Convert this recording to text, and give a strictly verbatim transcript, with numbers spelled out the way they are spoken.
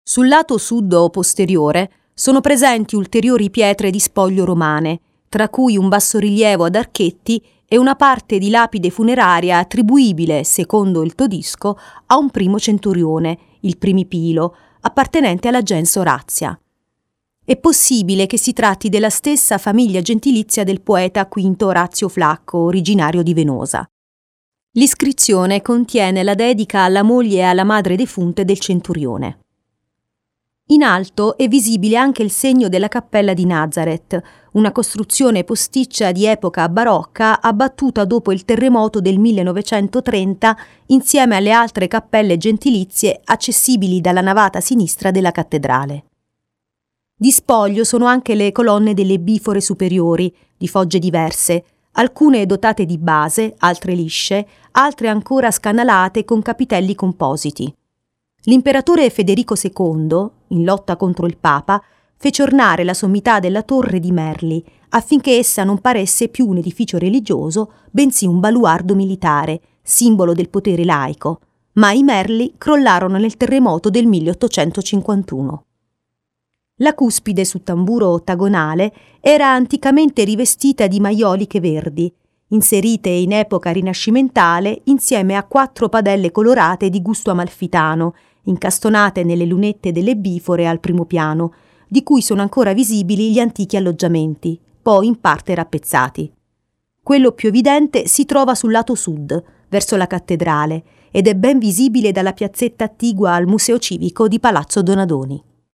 Sul lato sud o posteriore sono presenti ulteriori pietre di spoglio romane, tra cui un bassorilievo ad archetti e una parte di lapide funeraria attribuibile, secondo il Todisco, a un primo centurione, il Primipilo, appartenente alla gens Orazia. È possibile che si tratti della stessa famiglia gentilizia del poeta Quinto Orazio Flacco, originario di Venosa. L'iscrizione contiene la dedica alla moglie e alla madre defunte del centurione. In alto è visibile anche il segno della cappella di Nazareth, una costruzione posticcia di epoca barocca abbattuta dopo il terremoto del millenovecentotrenta insieme alle altre cappelle gentilizie accessibili dalla navata sinistra della cattedrale. Di spoglio sono anche le colonne delle bifore superiori, di fogge diverse, alcune dotate di base, altre lisce, altre ancora scanalate con capitelli compositi. L'imperatore Federico secondo, in lotta contro il Papa, fece ornare la sommità della torre di merli affinché essa non paresse più un edificio religioso, bensì un baluardo militare, simbolo del potere laico, ma i merli crollarono nel terremoto del milleottocentocinquantuno. La cuspide su tamburo ottagonale era anticamente rivestita di maioliche verdi, inserite in epoca rinascimentale insieme a quattro padelle colorate di gusto amalfitano, incastonate nelle lunette delle bifore al primo piano, di cui sono ancora visibili gli antichi alloggiamenti, poi in parte rappezzati. Quello più evidente si trova sul lato sud, verso la cattedrale, ed è ben visibile dalla piazzetta attigua al Museo Civico di Palazzo Donadoni.